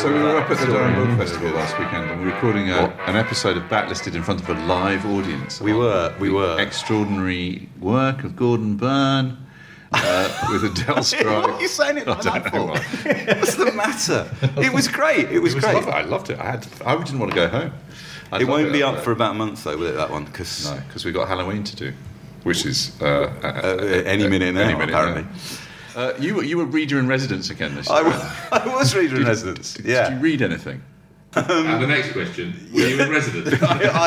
So we were up at the Durham Book Festival last weekend and we were recording an episode of Backlisted in front of a live audience. We were. Extraordinary work of Gordon Byrne with Adele Strike. Why are you saying it like that for? What's the matter? It was great. It was great. I loved it. I didn't want to go home. It won't be up for about a month though, will it? That one? No, because we've got Halloween to do, which is any minute now. Apparently. You were reader in residence again this year. I was reader in residence. Did you read anything? And the next question: were you in residence?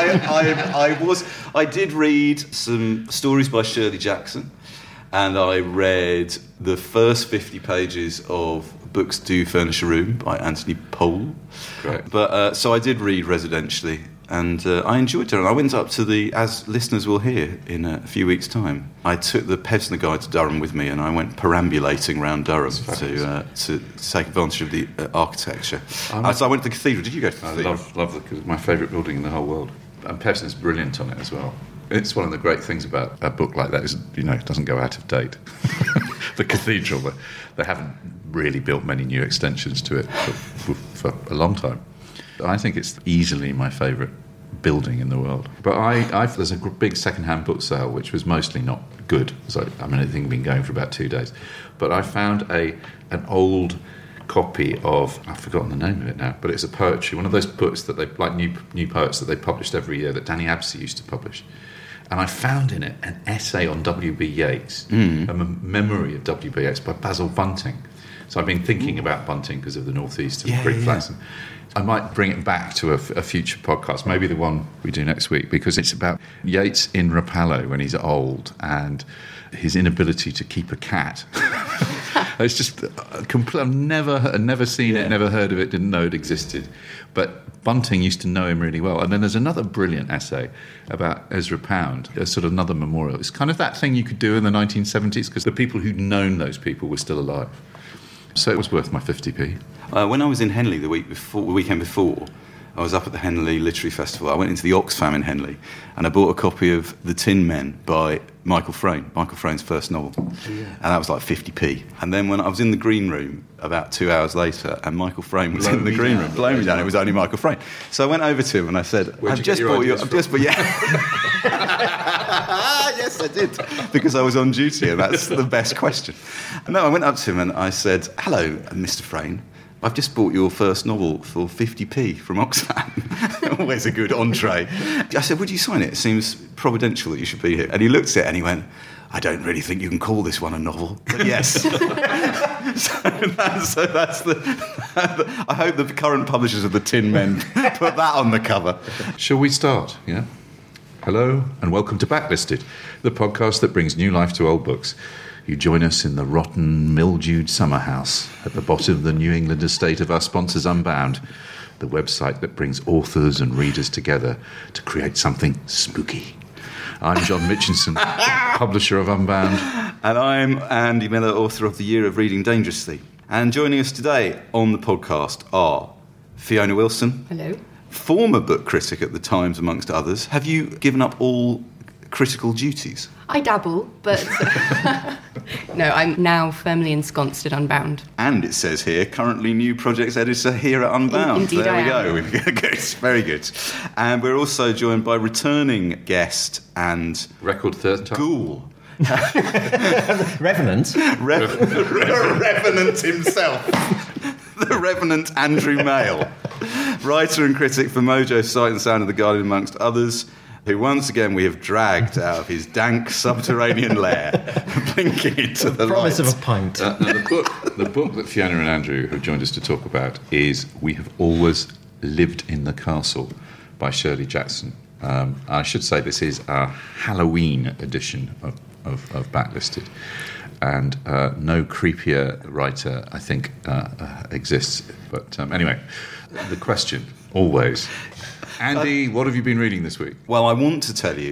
I was. I did read some stories by Shirley Jackson, and I read the first 50 pages of Books Do Furnish a Room by Anthony Powell. Great. But so I did read residentially. And I enjoyed it. And I went up to as listeners will hear in a few weeks' time, I took the Pevsner Guide to Durham with me and I went perambulating around Durham to take advantage of the architecture. So I went to the cathedral. Did you go to the cathedral? I love my favourite building in the whole world. And Pevsner's brilliant on it as well. It's one of the great things about a book like that is, it doesn't go out of date. The cathedral, they haven't really built many new extensions to it for a long time. I think it's easily my favourite building in the world. But there's a big second-hand book sale, which was mostly not good. So, I think it'd been going for about 2 days. But I found an old copy of, I've forgotten the name of it now, but it's a poetry, one of those books that they, like new poets that they published every year that Danny Absey used to publish. And I found in it an essay on W.B. Yeats, a memory of W.B. Yeats by Basil Bunting. So I've been thinking about Bunting because of the North East and Greek flats. I might bring it back to a future podcast, maybe the one we do next week, because it's about Yeats in Rapallo when he's old and his inability to keep a cat. It's just I've never seen it, never heard of it, didn't know it existed. But Bunting used to know him really well. And then there's another brilliant essay about Ezra Pound, a sort of another memorial. It's kind of that thing you could do in the 1970s because the people who'd known those people were still alive. So it was worth my 50p. When I was in Henley the weekend before, I was up at the Henley Literary Festival. I went into the Oxfam in Henley and I bought a copy of The Tin Men by Michael Frayn's first novel. And that was like 50p. And then when I was in the green room about 2 hours later and Michael Frayn was in the green room, blowing me down, it was only Michael Frayn. So I went over to him and I said, Yes, I did, because I was on duty and that's the best question. And no, I went up to him and I said, hello, Mr. Frayn. I've just bought your first novel for 50p from Oxfam. Always a good entree. I said, would you sign it? It seems providential that you should be here. And he looked at it and he went, I don't really think you can call this one a novel. But yes. so that's I hope the current publishers of The Tin Men put that on the cover. Shall we start? Yeah. Hello and welcome to Backlisted, the podcast that brings new life to old books. You join us in the rotten, mildewed summer house at the bottom of the New England estate of our sponsors Unbound, the website that brings authors and readers together to create something spooky. I'm John Mitchinson, publisher of Unbound. And I'm Andy Miller, author of The Year of Reading Dangerously. And joining us today on the podcast are Fiona Wilson. Hello. Former book critic at The Times, amongst others. Have you given up all critical duties? I dabble, but no, I'm now firmly ensconced at Unbound. And it says here, currently new projects editor here at Unbound. Indeed, there we I go. It's very good. And we're also joined by returning guest and record third time ghoul. Revenant. Revenant himself. The Revenant Andrew Mail. Writer and critic for Mojo, Sight and Sound of The Guardian, amongst others, who once again we have dragged out of his dank subterranean lair, blinking into the promise light. of a pint. Now the book that Fiona and Andrew have joined us to talk about is We Have Always Lived in the Castle by Shirley Jackson. I should say this is our Halloween edition of Backlisted. And no creepier writer, I think, exists. But anyway, the question, always... Andy, what have you been reading this week? Well, I want to tell you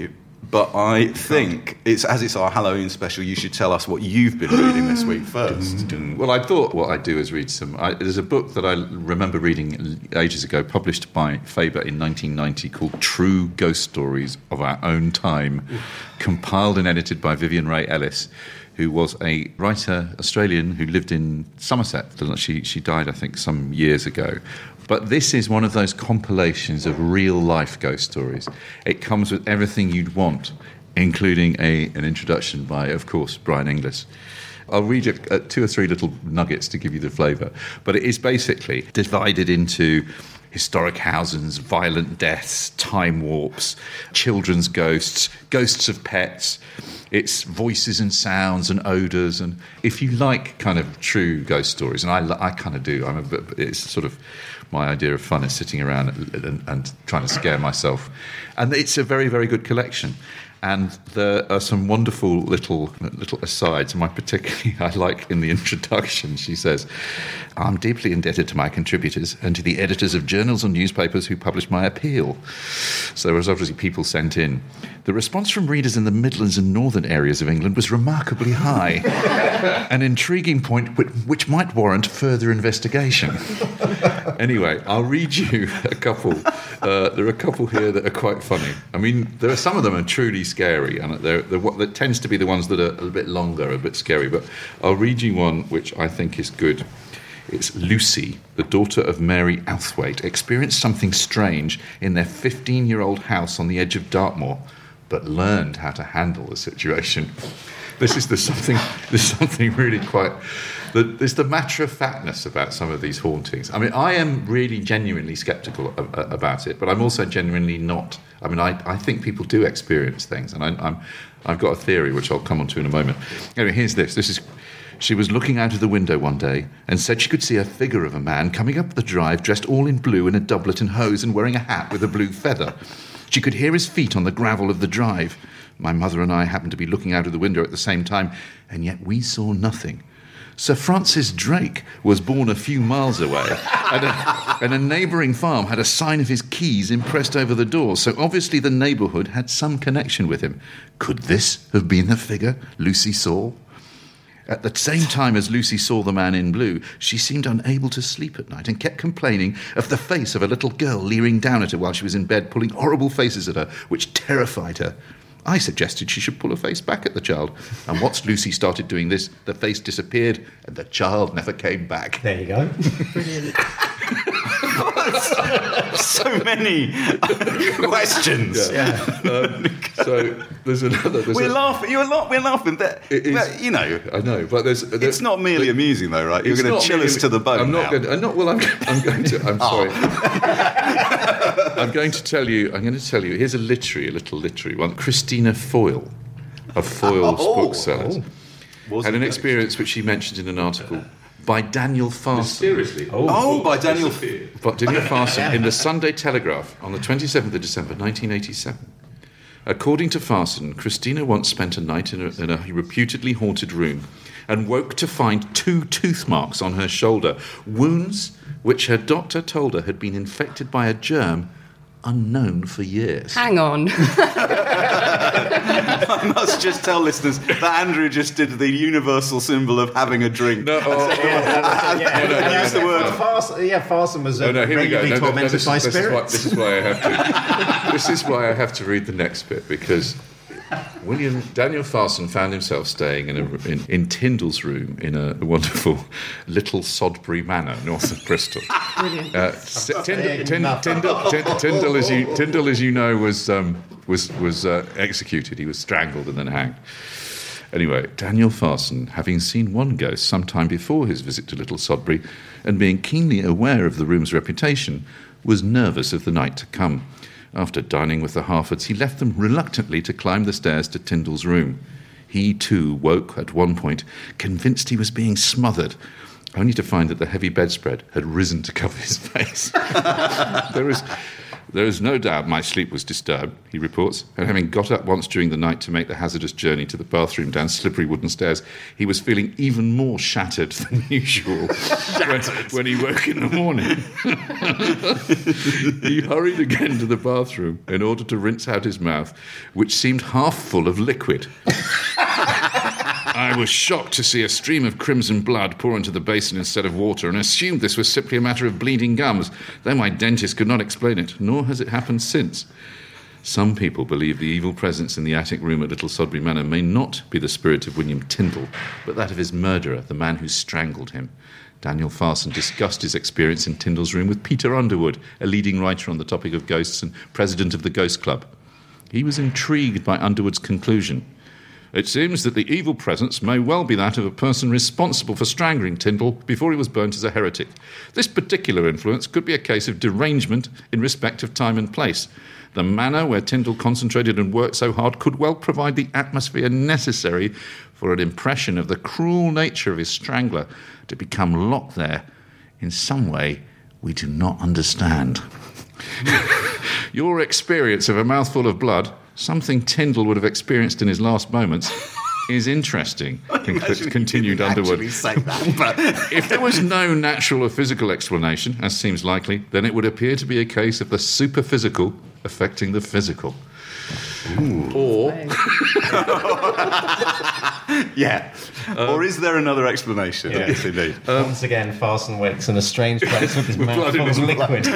But I think it's our Halloween special, you should tell us what you've been reading this week first. Well, I thought what I'd do is read there's a book that I remember reading ages ago, published by Faber in 1990, called True Ghost Stories of Our Own Time, compiled and edited by Vivian Ray Ellis, who was a writer, Australian, who lived in Somerset. She died, I think, some years ago. But this is one of those compilations of real-life ghost stories. It comes with everything you'd want, including an introduction by, of course, Brian Inglis. I'll read you 2 or 3 little nuggets to give you the flavour. But it is basically divided into historic houses, violent deaths, time warps, children's ghosts, ghosts of pets. It's voices and sounds and odours. And if you like kind of true ghost stories, and I kind of do, it's sort of my idea of fun is sitting around and trying to scare myself. And it's a very, very good collection. And there are some wonderful little asides. And I like in the introduction, she says, "I'm deeply indebted to my contributors and to the editors of journals and newspapers who published my appeal." So there was obviously people sent in. "The response from readers in the Midlands and northern areas of England was remarkably high, an intriguing point which might warrant further investigation." Anyway, I'll read you a couple. There are a couple here that are quite funny. I mean, some of them are truly scary, and there tends to be the ones that are a little bit longer, a bit scary. But I'll read you one which I think is good. It's Lucy, the daughter of Mary Outhwaite, experienced something strange in their 15-year-old house on the edge of Dartmoor, but learned how to handle the situation. There's something really quite... There's the matter-of-factness about some of these hauntings. I mean, I am really genuinely sceptical about it, but I'm also genuinely not. I mean, I think people do experience things, and I've got a theory which I'll come on to in a moment. Anyway, here's this. She was looking out of the window one day and said she could see a figure of a man coming up the drive dressed all in blue in a doublet and hose and wearing a hat with a blue feather. She could hear his feet on the gravel of the drive. My mother and I happened to be looking out of the window at the same time, and yet we saw nothing. Sir Francis Drake was born a few miles away, and a neighbouring farm had a sign of his keys impressed over the door, so obviously the neighbourhood had some connection with him. Could this have been the figure Lucy saw? At the same time as Lucy saw the man in blue, she seemed unable to sleep at night and kept complaining of the face of a little girl leering down at her while she was in bed, pulling horrible faces at her, which terrified her. I suggested she should pull her face back at the child. And once Lucy started doing this, the face disappeared and the child never came back. There you go. Brilliant. So many questions. Yeah. So there's another... We're laughing. But, you know... I know, but it's not merely amusing, though, right? You're going to chill us to the bone. I'm not going to... I'm sorry. I'm going to tell you... Here's a little literary one. Christina Foyle of Foyle's Booksellers had an experience which she mentioned in an article by Daniel Farson. Seriously? By Daniel... But Daniel Farson in the Sunday Telegraph on the 27th of December 1987. According to Farson, Christina once spent a night in a reputedly haunted room and woke to find 2 tooth marks on her shoulder, wounds which her doctor told her had been infected by a germ unknown for years. Hang on. I must just tell listeners that Andrew just did the universal symbol of having a drink. No, use the word. Farson was regularly tormented by spirits. This is why I have to read the next bit, because Daniel Farson found himself staying in Tyndall's room in a wonderful little Sodbury Manor north of Bristol. Brilliant. Tyndall, as you know, was executed. He was strangled and then hanged. Anyway, Daniel Farson, having seen one ghost some time before his visit to Little Sodbury, and being keenly aware of the room's reputation, was nervous of the night to come. After dining with the Harfords, he left them reluctantly to climb the stairs to Tyndall's room. He, too, woke at one point, convinced he was being smothered, only to find that the heavy bedspread had risen to cover his face. There is no doubt my sleep was disturbed, he reports, and having got up once during the night to make the hazardous journey to the bathroom down slippery wooden stairs, he was feeling even more shattered than usual when he woke in the morning. He hurried again to the bathroom in order to rinse out his mouth, which seemed half full of liquid. I was shocked to see a stream of crimson blood pour into the basin instead of water and assumed this was simply a matter of bleeding gums, though my dentist could not explain it, nor has it happened since. Some people believe the evil presence in the attic room at Little Sodbury Manor may not be the spirit of William Tyndall, but that of his murderer, the man who strangled him. Daniel Farson discussed his experience in Tyndall's room with Peter Underwood, a leading writer on the topic of ghosts and president of the Ghost Club. He was intrigued by Underwood's conclusion. It seems that the evil presence may well be that of a person responsible for strangling Tyndall before he was burnt as a heretic. This particular influence could be a case of derangement in respect of time and place. The manor where Tyndall concentrated and worked so hard could well provide the atmosphere necessary for an impression of the cruel nature of his strangler to become locked there in some way we do not understand. Your experience of a mouthful of blood, something Tyndall would have experienced in his last moments, is interesting, continued Underwood. Say that, but if there was no natural or physical explanation, as seems likely, then it would appear to be a case of the superphysical affecting the physical. Ooh. Or... yeah. Or is there another explanation? Yeah. Yes, indeed. Once again, Farson wakes in a strange place with his mouth full of liquid.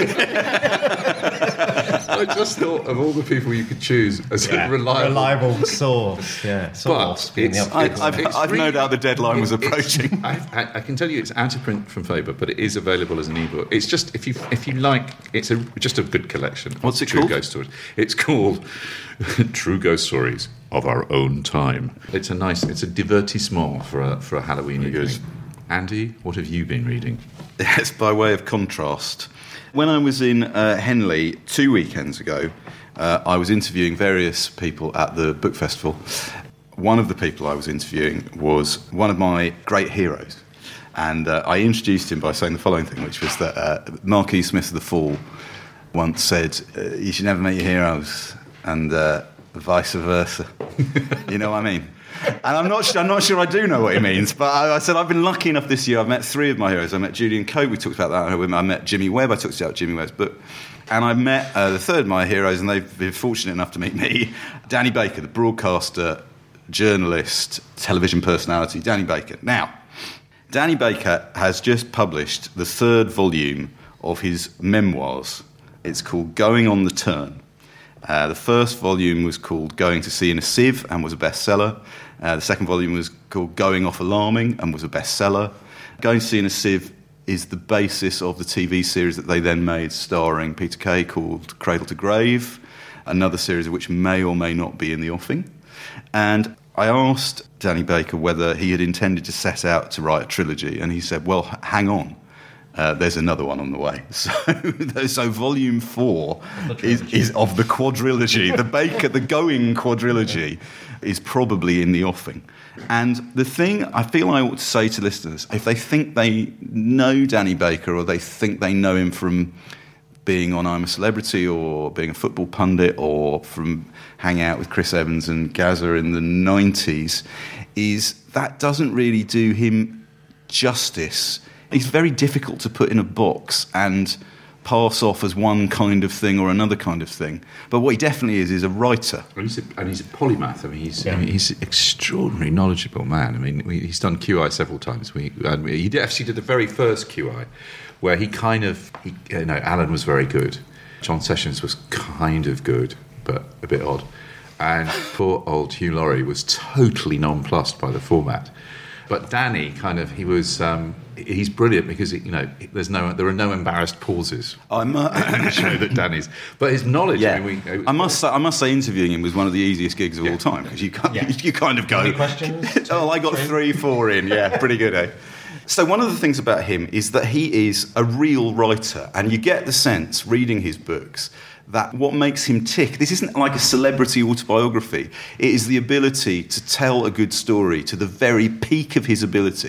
I just thought of all the people you could choose as a reliable source. Yeah, but I've no doubt the deadline was approaching. I can tell you it's out of print from Faber, but it is available as an ebook. It's just if you like, it's just a good collection. What's it True called? Ghost Stories. It's called True Ghost Stories of Our Own Time. It's a divertissement for a Halloween evening. Andy, what have you been reading? Yes, by way of contrast. When I was in Henley 2 weekends ago, I was interviewing various people at the book festival. One of the people I was interviewing was one of my great heroes. And I introduced him by saying the following thing, which was that Marquis Smith of the Fall once said, you should never meet your heroes, and vice versa. You know what I mean? And I'm not sure I do know what he means, but I said I've been lucky enough this year. I've met three of my heroes. I met Julian Cope, we talked about that. I met Jimmy Webb, I talked about Jimmy Webb's book. And I met the third of my heroes, and they've been fortunate enough to meet me, Danny Baker, the broadcaster, journalist, television personality, Danny Baker. Now, Danny Baker has just published the third volume of his memoirs. It's called Going on the Turn. The first volume was called Going to Sea in a Sieve and was a bestseller. The second volume was called Going Off Alarming and was a bestseller. Going to Sea in a Sieve is the basis of the TV series that they then made starring Peter Kay called Cradle to Grave, another series of which may or may not be in the offing. And I asked Danny Baker whether he had intended to set out to write a trilogy, and he said, well, hang on. There's another one on the way. So volume 4 is of the quadrilogy. The Going quadrilogy is probably in the offing. And the thing I feel I ought to say to listeners, if they think they know Danny Baker or they think they know him from being on I'm a Celebrity or being a football pundit or from hanging out with Chris Evans and Gazza in the 90s, is that doesn't really do him justice. He's very difficult to put in a box and pass off as one kind of thing or another kind of thing. But what he definitely is a writer. And he's a polymath. He's an extraordinarily knowledgeable man. He's done QI several times. He actually did the very first QI, where Alan was very good. John Sessions was kind of good, but a bit odd. And poor old Hugh Laurie was totally nonplussed by the format. But Danny, he's brilliant because there are no embarrassed pauses. In the show that Danny's, but his knowledge. Yeah. I must say, interviewing him was one of the easiest gigs of all time because you kind of go. Any questions? I got 3-4 in. Yeah, pretty good, eh? So one of the things about him is that he is a real writer, and you get the sense reading his books that what makes him tick, this isn't like a celebrity autobiography. It is the ability to tell a good story to the very peak of his ability.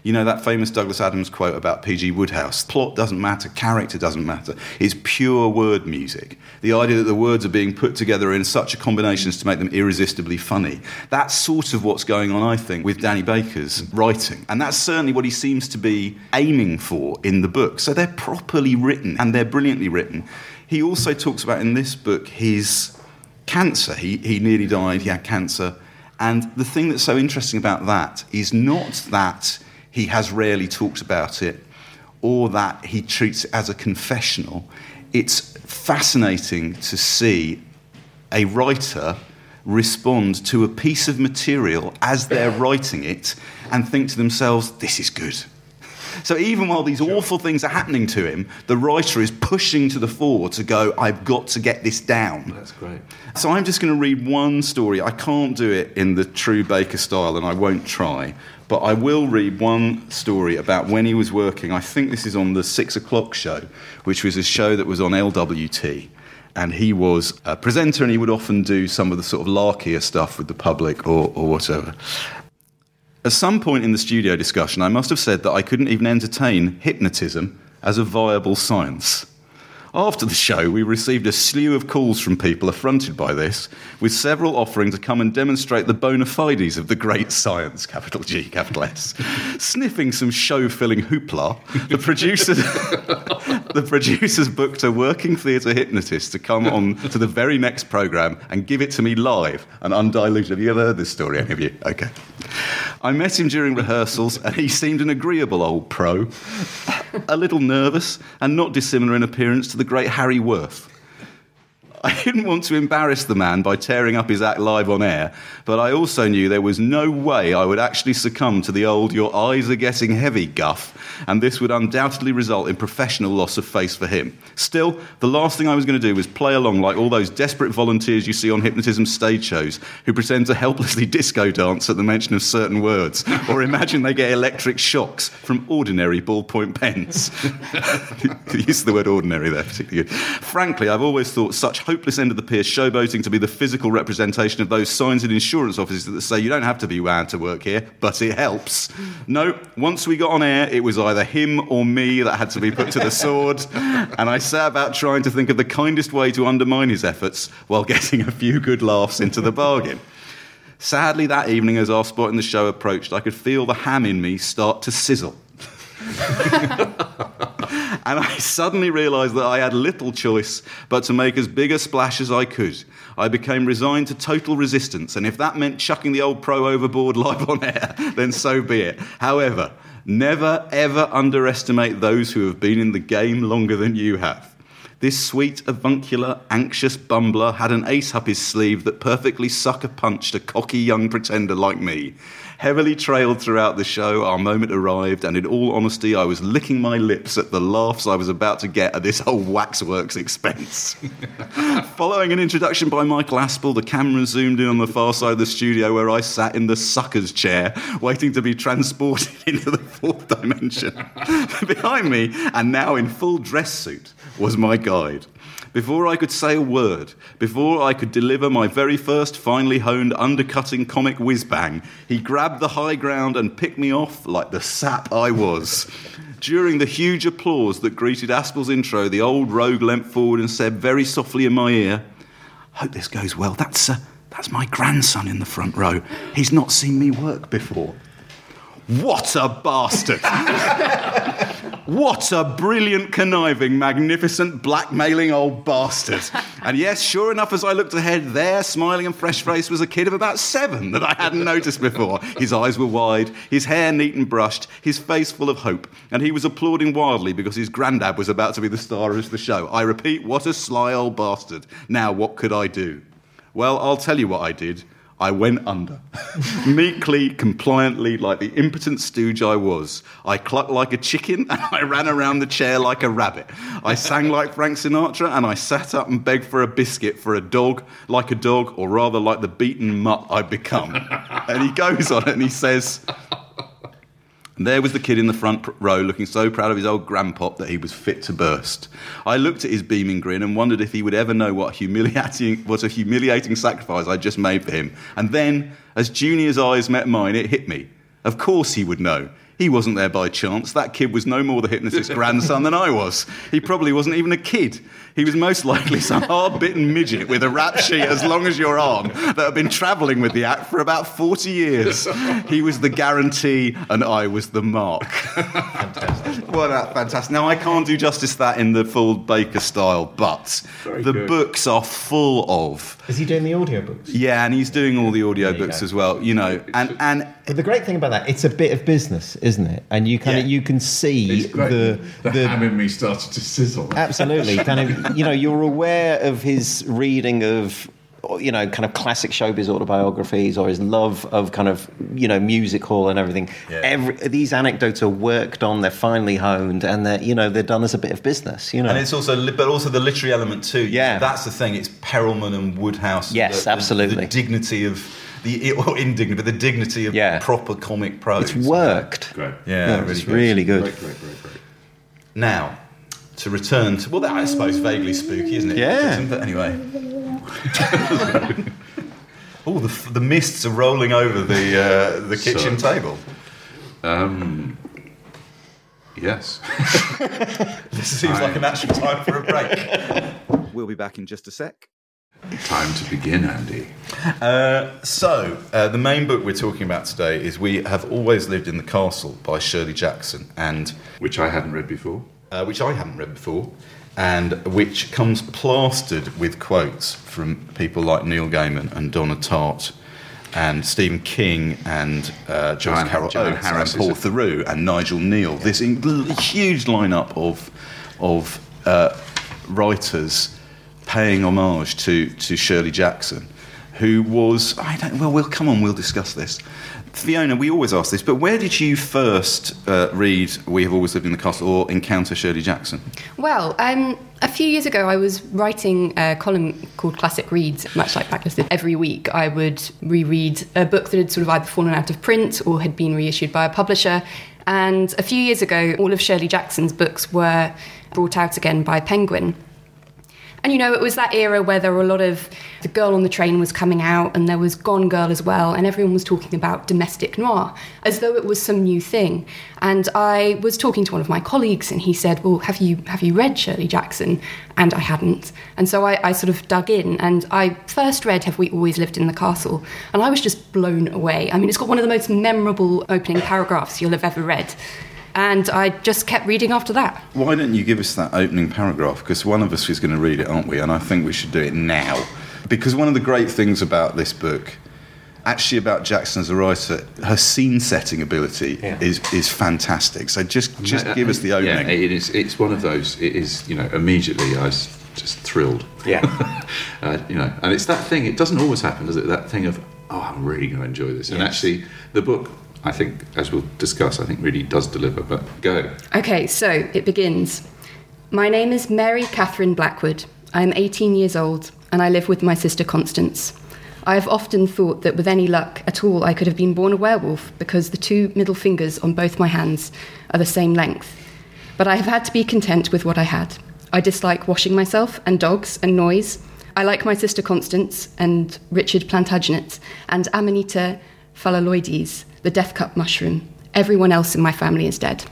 You know that famous Douglas Adams quote about P.G. Wodehouse? Plot doesn't matter, character doesn't matter. It's pure word music. The idea that the words are being put together in such a combination as to make them irresistibly funny. That's sort of what's going on, I think, with Danny Baker's writing. And that's certainly what he seems to be aiming for in the book. So they're properly written, and they're brilliantly written. He also talks about in this book his cancer. He nearly died, he had cancer. And the thing that's so interesting about that is not that he has rarely talked about it or that he treats it as a confessional. It's fascinating to see a writer respond to a piece of material as they're writing it and think to themselves, this is good. So even while these awful things are happening to him, the writer is pushing to the fore to go, I've got to get this down. That's great. So I'm just going to read one story. I can't do it in the true Baker style, and I won't try, but I will read one story about when he was working. I think this is on the 6 o'clock show, which was a show that was on LWT. And he was a presenter, and he would often do some of the sort of larkier stuff with the public or whatever. At some point in the studio discussion, I must have said that I couldn't even entertain hypnotism as a viable science. After the show, we received a slew of calls from people affronted by this, with several offering to come and demonstrate the bona fides of the great science, capital G, capital S. Sniffing some show-filling hoopla, the producers booked a working theatre hypnotist to come on to the very next programme and give it to me live and undiluted. Have you ever heard this story, any of you? Okay. I met him during rehearsals, and he seemed an agreeable old pro, a little nervous and not dissimilar in appearance to the great Harry Worth. I didn't want to embarrass the man by tearing up his act live on air, but I also knew there was no way I would actually succumb to the old "your eyes are getting heavy" guff, and this would undoubtedly result in professional loss of face for him. Still, the last thing I was going to do was play along like all those desperate volunteers you see on hypnotism stage shows who pretend to helplessly disco dance at the mention of certain words, or imagine they get electric shocks from ordinary ballpoint pens. The use of the word ordinary there, particularly good. Frankly, I've always thought such hopeless end of the pier showboating to be the physical representation of those signs in insurance offices that say you don't have to be wound to work here, but it helps. No, once we got on air, it was either him or me that had to be put to the sword, and I set about trying to think of the kindest way to undermine his efforts while getting a few good laughs into the bargain. Sadly, that evening, as our spot in the show approached, I could feel the ham in me start to sizzle. And I suddenly realised that I had little choice but to make as big a splash as I could. I became resigned to total resistance, and if that meant chucking the old pro overboard live on air, then so be it. However, never, ever underestimate those who have been in the game longer than you have. This sweet, avuncular, anxious bumbler had an ace up his sleeve that perfectly sucker-punched a cocky young pretender like me. Heavily trailed throughout the show, our moment arrived, and in all honesty, I was licking my lips at the laughs I was about to get at this whole waxworks expense. Following an introduction by Michael Aspel, the camera zoomed in on the far side of the studio where I sat in the sucker's chair, waiting to be transported into the fourth dimension. Behind me, and now in full dress suit, was my guide. Before I could say a word, before I could deliver my very first finely honed undercutting comic whiz-bang, he grabbed the high ground and picked me off like the sap I was. During the huge applause that greeted Aspel's intro, the old rogue leant forward and said very softly in my ear, "Hope this goes well. That's my grandson in the front row. He's not seen me work before." What a bastard! What a brilliant, conniving, magnificent, blackmailing old bastard. And yes, sure enough, as I looked ahead, there, smiling and fresh-faced, was a kid of about 7 that I hadn't noticed before. His eyes were wide, his hair neat and brushed, his face full of hope, and he was applauding wildly because his granddad was about to be the star of the show. I repeat, what a sly old bastard. Now, what could I do? Well, I'll tell you what I did. I went under. Meekly, compliantly, like the impotent stooge I was. I clucked like a chicken and I ran around the chair like a rabbit. I sang like Frank Sinatra and I sat up and begged for a biscuit for a dog, or rather like the beaten mutt I'd become. And he goes on and he says... And there was the kid in the front row looking so proud of his old grandpop that he was fit to burst. I looked at his beaming grin and wondered if he would ever know what a humiliating sacrifice I'd just made for him. And then, as Junior's eyes met mine, it hit me. Of course he would know. He wasn't there by chance. That kid was no more the hypnotist's grandson than I was. He probably wasn't even a kid. He was most likely some hard-bitten midget with a rap sheet as long as your arm that had been travelling with the act for about 40 years. He was the guarantee and I was the mark. Fantastic. Well, that's fantastic. Now, I can't do justice to that in the full Baker style, but the books are full of... Is he doing the audiobooks? Yeah, and he's doing all the audiobooks as well, you know. And the great thing about that, it's a bit of business, isn't it? And you you can see the ham in me started to sizzle. Absolutely. Kind of, you know, you're aware of his reading of, you know, kind of classic showbiz autobiographies, or his love of kind of, you know, music hall and everything. Yeah. These anecdotes are worked on, they're finely honed, and they're, you know, they're done as a bit of business, you know. And it's also, but also the literary element too. Yeah. That's the thing. It's Perelman and Woodhouse. Yes, absolutely. The dignity of the dignity of proper comic prose. It's worked. Great. Yeah, it's really good. Great. Now, to return to, well, that I suppose vaguely spooky, isn't it? Yeah. But anyway. Oh, the mists are rolling over the kitchen table. Yes. This seems like an actual time for a break. We'll be back in just a sec. Time to begin, Andy. So, the main book we're talking about today is We Have Always Lived in the Castle by Shirley Jackson, and which I hadn't read before. And which comes plastered with quotes from people like Neil Gaiman and Donna Tartt and Stephen King and Joyce Carol Oates and Paul Theroux and Nigel Neal. Yeah. This huge lineup of writers paying homage to Shirley Jackson, who was, we'll discuss this. Fiona, we always ask this, but where did you first read We Have Always Lived in the Castle or encounter Shirley Jackson? Well, a few years ago I was writing a column called Classic Reads, much like Backlisted. Every week I would reread a book that had sort of either fallen out of print or had been reissued by a publisher. And a few years ago, all of Shirley Jackson's books were brought out again by Penguin. And, you know, it was that era where there were a lot of... The Girl on the Train was coming out, and there was Gone Girl as well, and everyone was talking about domestic noir, as though it was some new thing. And I was talking to one of my colleagues, and he said, well, have you read Shirley Jackson? And I hadn't. And so I sort of dug in, and I first read Have We Always Lived in the Castle? And I was just blown away. I mean, it's got one of the most memorable opening paragraphs you'll have ever read. And I just kept reading after that. Why don't you give us that opening paragraph? Because one of us is going to read it, aren't we? And I think we should do it now. Because one of the great things about this book, actually about Jackson as a writer, her scene-setting ability is fantastic. So just give us the opening. Yeah, it's one of those, it is, you know, immediately I was just thrilled. Yeah. You know, and it's that thing, it doesn't always happen, does it? That thing of, I'm really going to enjoy this. And actually, the book... I think, as we'll discuss, I think really does deliver, but go. Okay, so it begins. My name is Mary Catherine Blackwood. I am 18 years old, and I live with my sister Constance. I have often thought that with any luck at all, I could have been born a werewolf, because the two middle fingers on both my hands are the same length. But I have had to be content with what I had. I dislike washing myself, and dogs, and noise. I like my sister Constance, and Richard Plantagenet, and Amanita Phallaloides, the death cup mushroom. Everyone else in my family is dead.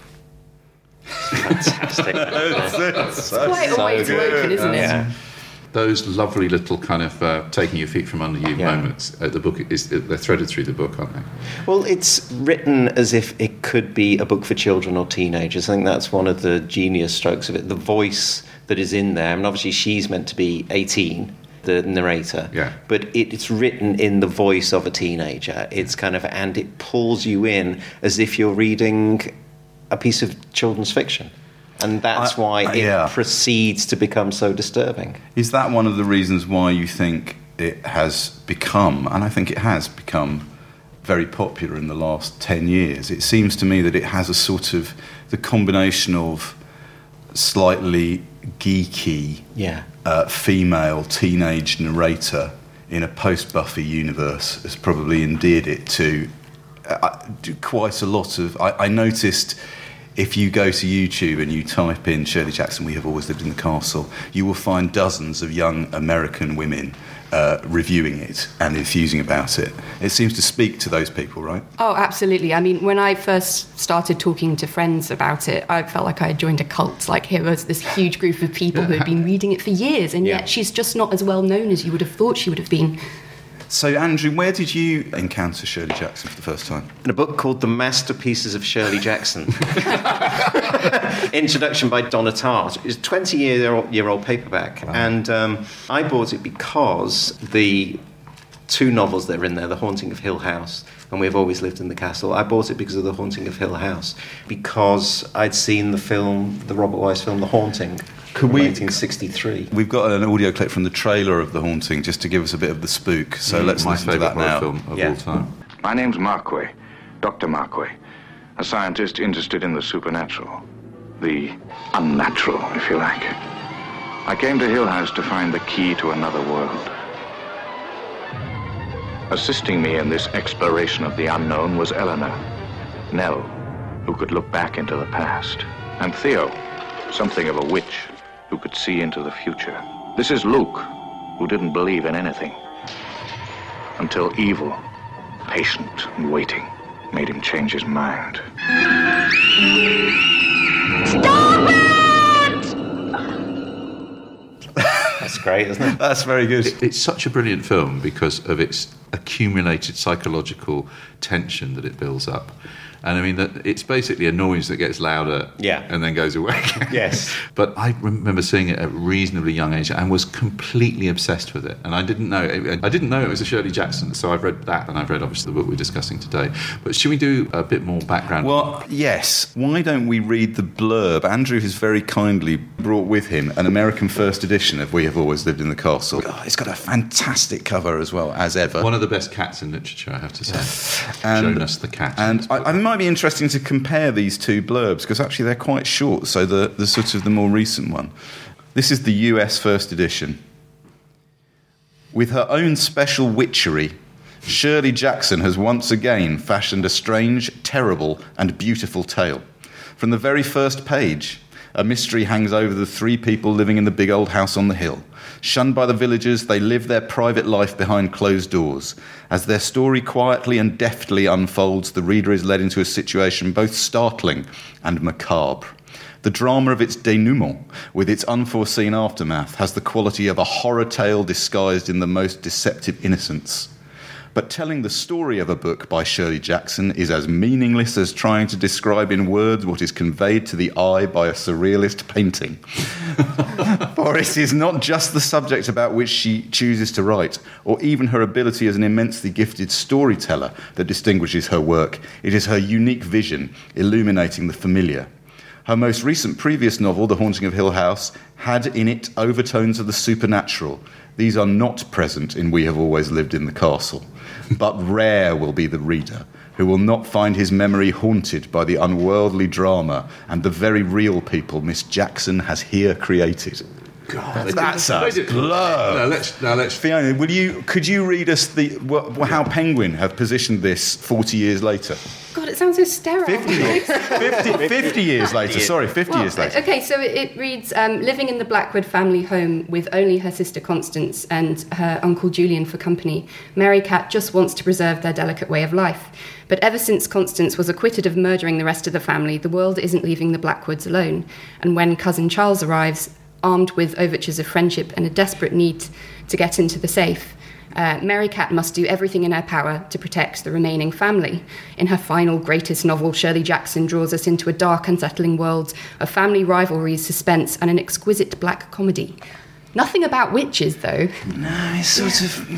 Fantastic. It's quite a way to open, isn't it? Yeah. Those lovely little kind of taking your feet from under you moments. The book they're threaded through the book, aren't they? Well, it's written as if it could be a book for children or teenagers. I think that's one of the genius strokes of it. The voice that is in there, and obviously she's meant to be 18. The narrator, but it's written in the voice of a teenager. It's kind of, and it pulls you in as if you're reading a piece of children's fiction, and that's why it proceeds to become so disturbing. Is that one of the reasons why you think it has become, and I think it has become, very popular in the last 10 years? It seems to me that it has a sort of the combination of slightly geeky female teenage narrator in a post-Buffy universe has probably endeared it to quite a lot of... I noticed if you go to YouTube and you type in Shirley Jackson, We Have Always Lived in the Castle, you will find dozens of young American women reviewing it and enthusing about it. It seems to speak to those people, right? Oh, absolutely. I mean, when I first started talking to friends about it, I felt like I had joined a cult. Like, here was this huge group of people who had been reading it for years, and yet she's just not as well known as you would have thought she would have been. So, Andrew, where did you encounter Shirley Jackson for the first time? In a book called The Masterpieces of Shirley Jackson. Introduction by Donna Tartt. It's a 20-year-old paperback. Wow. And I bought it because the two novels that are in there, The Haunting of Hill House and We Have Always Lived in the Castle, I bought it because of The Haunting of Hill House, because I'd seen the film, the Robert Wise film, The Haunting. From 1963. We've got an audio clip from the trailer of The Haunting just to give us a bit of the spook. So let's listen to that now. My favourite horror film of all time. My name's Marquis, Dr. Marquis, a scientist interested in the supernatural, the unnatural, if you like. I came to Hill House to find the key to another world. Assisting me in this exploration of the unknown was Eleanor, Nell, who could look back into the past, and Theo, something of a witch, who could see into the future. This is Luke, who didn't believe in anything. Until evil, patient and waiting, made him change his mind. Stop it! That's great, isn't it? That's very good. It's such a brilliant film because of its accumulated psychological tension that it builds up. And I mean, that it's basically a noise that gets louder and then goes away. Yes. But I remember seeing it at a reasonably young age and was completely obsessed with it. And I didn't know it was a Shirley Jackson, so I've read that, and I've read, obviously, the book we're discussing today. But should we do a bit more background? Well, yes. Why don't we read the blurb? Andrew has very kindly brought with him an American first edition of We Have Always Lived in the Castle. Oh, it's got a fantastic cover as well, as ever. One of the best cats in literature, I have to say. Shown us the cat. And it might be interesting to compare these two blurbs, because actually they're quite short, so the sort of the more recent one. This is the US first edition. With her own special witchery, Shirley Jackson has once again fashioned a strange, terrible, and beautiful tale. From the very first page, a mystery hangs over the three people living in the big old house on the hill. Shunned by the villagers, they live their private life behind closed doors. As their story quietly and deftly unfolds, the reader is led into a situation both startling and macabre. The drama of its denouement, with its unforeseen aftermath, has the quality of a horror tale disguised in the most deceptive innocence. But telling the story of a book by Shirley Jackson is as meaningless as trying to describe in words what is conveyed to the eye by a surrealist painting. For it is not just the subject about which she chooses to write, or even her ability as an immensely gifted storyteller that distinguishes her work. It is her unique vision, illuminating the familiar. Her most recent previous novel, The Haunting of Hill House, had in it overtones of the supernatural. These are not present in We Have Always Lived in the Castle. But rare will be the reader who will not find his memory haunted by the unworldly drama and the very real people Miss Jackson has here created. God, that's a blur. Now let's. Fiona, could you read us how Penguin have positioned this 40 years later? God, it sounds so sterile. 50 years later. Sorry, 50 years later. Okay, so it reads, living in the Blackwood family home with only her sister Constance and her uncle Julian for company, Mary Cat just wants to preserve their delicate way of life. But ever since Constance was acquitted of murdering the rest of the family, the world isn't leaving the Blackwoods alone. And when cousin Charles arrives, armed with overtures of friendship and a desperate need to get into the safe, Mary Cat must do everything in her power to protect the remaining family. In her final, greatest novel, Shirley Jackson draws us into a dark, unsettling world of family rivalries, suspense, and an exquisite black comedy. Nothing about witches, though. No, it's sort of...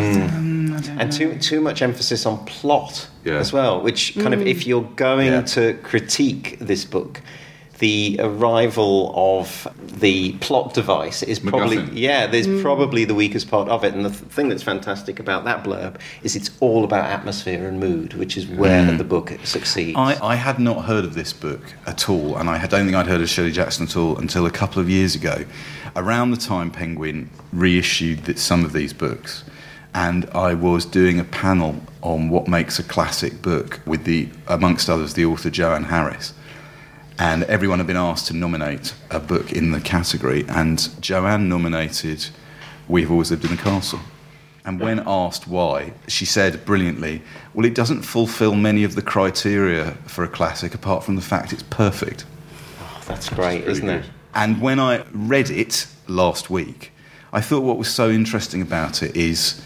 And too much emphasis on plot as well, which kind of, if you're going to critique this book, the arrival of the plot device is probably probably the weakest part of it. And the thing that's fantastic about that blurb is it's all about atmosphere and mood, which is where the book succeeds. I had not heard of this book at all, and I don't think I'd heard of Shirley Jackson at all until a couple of years ago, around the time Penguin reissued some of these books. And I was doing a panel on what makes a classic book with amongst others, the author Joanne Harris. and everyone had been asked to nominate a book in the category, and Joanne nominated We've Always Lived in the Castle. And when asked why, she said brilliantly, well, it doesn't fulfil many of the criteria for a classic apart from the fact it's perfect. Oh, that's great, isn't it? And when I read it last week, I thought what was so interesting about it is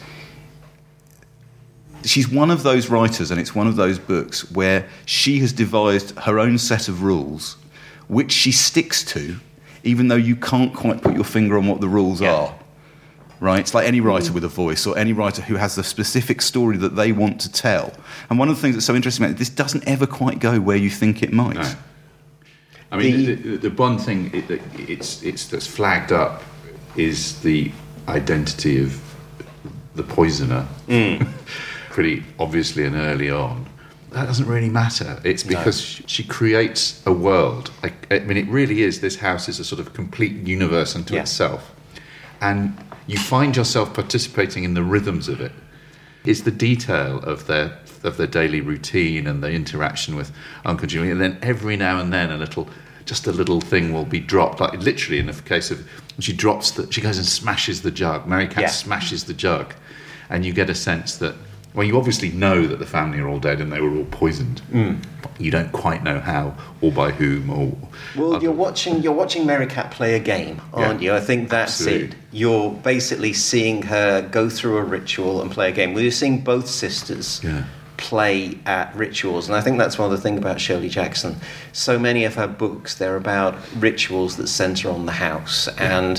she's one of those writers, and it's one of those books where she has devised her own set of rules, which she sticks to, even though you can't quite put your finger on what the rules are. Right? It's like any writer with a voice, or any writer who has the specific story that they want to tell. And one of the things that's so interesting about it, this doesn't ever quite go where you think it might. No. I mean, the one thing that's flagged up is the identity of the poisoner, pretty obviously and early on. That doesn't really matter. It's because she creates a world. I mean, it really is. This house is a sort of complete universe unto itself. And you find yourself participating in the rhythms of it. It's the detail of their daily routine and the interaction with Uncle Jimmy. And then every now and then just a little thing will be dropped. Like literally in the case of, she goes and smashes the jug. Mary Cat smashes the jug. And you get a sense that, well, you obviously know that the family are all dead and they were all poisoned. But you don't quite know how or by whom or... Well, you're watching Mary Cat play a game, aren't you? I think that's it. You're basically seeing her go through a ritual and play a game. Well, you're seeing both sisters play at rituals. And I think that's one of the things about Shirley Jackson. So many of her books, they're about rituals that centre on the house. And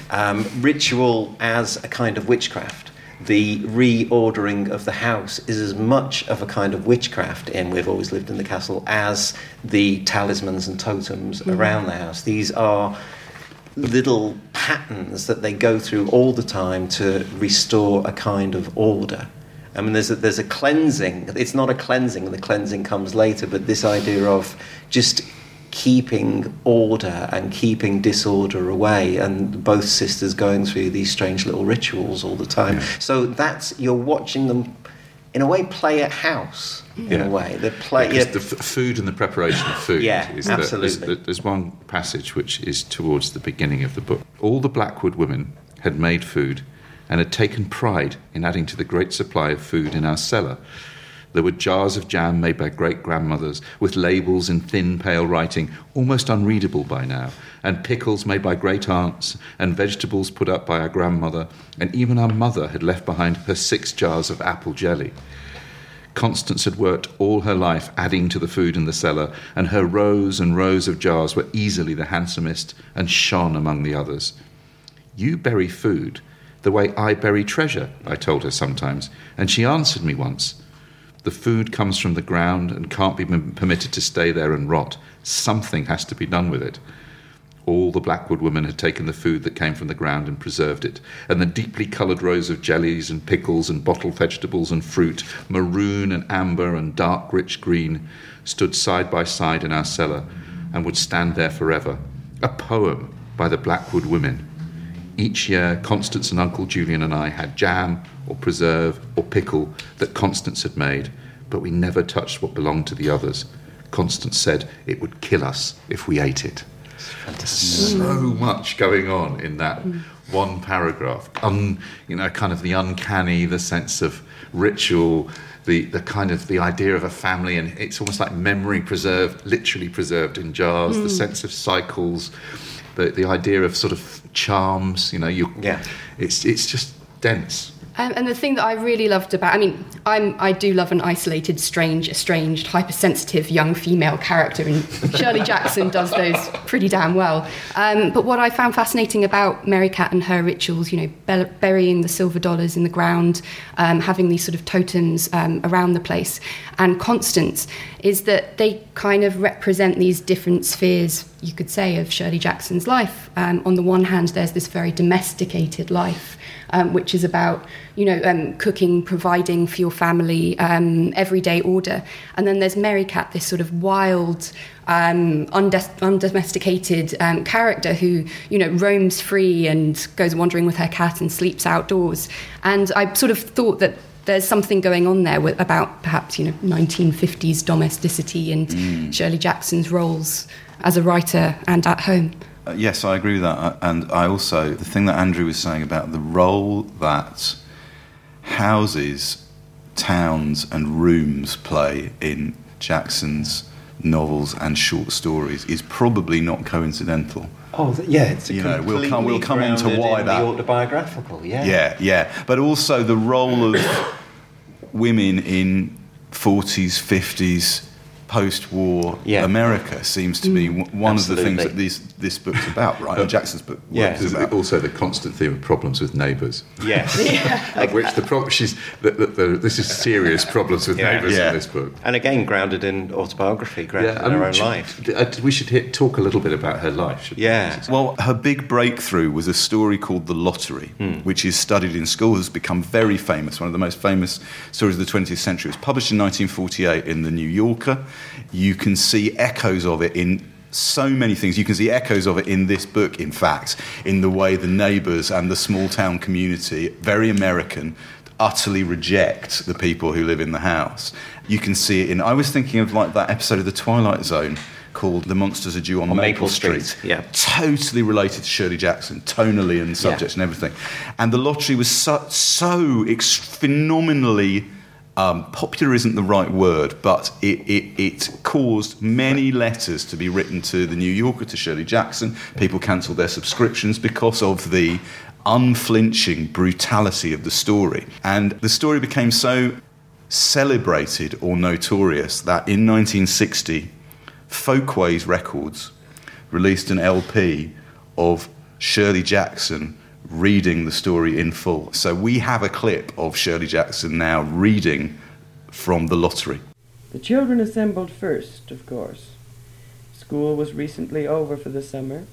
ritual as a kind of witchcraft. The reordering of the house is as much of a kind of witchcraft in We've Always Lived in the Castle as the talismans and totems around the house. These are little patterns that they go through all the time to restore a kind of order. I mean, there's a cleansing. It's not a cleansing, the cleansing comes later, but this idea of just keeping order and keeping disorder away, and both sisters going through these strange little rituals all the time. So you're watching them in a way play at house. In a way, they play. The food and the preparation of food. Absolutely. There's one passage which is towards the beginning of the book. All the Blackwood women had made food and had taken pride in adding to the great supply of food in our cellar. There were jars of jam made by great-grandmothers, with labels in thin, pale writing, almost unreadable by now, and pickles made by great-aunts, and vegetables put up by our grandmother, and even our mother had left behind her 6 jars of apple jelly. Constance had worked all her life adding to the food in the cellar, and her rows and rows of jars were easily the handsomest and shone among the others. You bury food the way I bury treasure, I told her sometimes, and she answered me once, the food comes from the ground and can't be permitted to stay there and rot. Something has to be done with it. All the Blackwood women had taken the food that came from the ground and preserved it, and the deeply coloured rows of jellies and pickles and bottled vegetables and fruit, maroon and amber and dark rich green, stood side by side in our cellar and would stand there forever. A poem by the Blackwood women. Each year, Constance and Uncle Julian and I had jam or preserve or pickle that Constance had made, but we never touched what belonged to the others. Constance said it would kill us if we ate it. There's so much going on in that one paragraph. Kind of the uncanny, the sense of ritual, the kind of the idea of a family, and it's almost like memory preserved, literally preserved in jars, the sense of cycles, the idea of sort of charms, it's just dense. And the thing that I really loved about, I do love an isolated, estranged, hypersensitive young female character, and Shirley Jackson does those pretty damn well. But what I found fascinating about Mary Cat and her rituals, burying the silver dollars in the ground, having these sort of totems around the place, and Constance, is that they kind of represent these different spheres, you could say, of Shirley Jackson's life. On the one hand, there's this very domesticated life, which is about, cooking, providing for your family, everyday order. And then there's Mary Cat, this sort of wild, undomesticated character who, roams free and goes wandering with her cat and sleeps outdoors. And I sort of thought that there's something going on there about perhaps, 1950s domesticity and Shirley Jackson's roles as a writer and at home. Yes, I agree with that. And I also, the thing that Andrew was saying about the role that houses, towns and rooms play in Jackson's novels and short stories is probably not coincidental. Oh, yeah, it's a we'll come on to why that. The autobiographical, yeah. Yeah. But also the role of women in 40s, 50s, post-war America seems to be one of the things that this book's about, right? And Jackson's book is about. Also the constant theme of problems with neighbours. Yes. Of which this is serious problems with neighbours in this book. And again, grounded in autobiography, grounded in her own life. We should talk a little bit about her life. Well, her big breakthrough was a story called The Lottery, which is studied in schools, has become very famous, one of the most famous stories of the 20th century. It was published in 1948 in The New Yorker. You can see echoes of it in so many things. You can see echoes of it in this book, in fact, in the way the neighbours and the small town community, very American, utterly reject the people who live in the house. You can see it in... I was thinking of like that episode of The Twilight Zone called The Monsters Are Due on Maple Street. Yeah. Totally related to Shirley Jackson, tonally and subject and everything. And The Lottery was so phenomenally... popular isn't the right word, but it caused many letters to be written to the New Yorker, to Shirley Jackson. People cancelled their subscriptions because of the unflinching brutality of the story. And the story became so celebrated or notorious that in 1960, Folkways Records released an LP of Shirley Jackson reading the story in full. So we have a clip of Shirley Jackson now reading from The Lottery. The children assembled first, of course. School was recently over for the summer,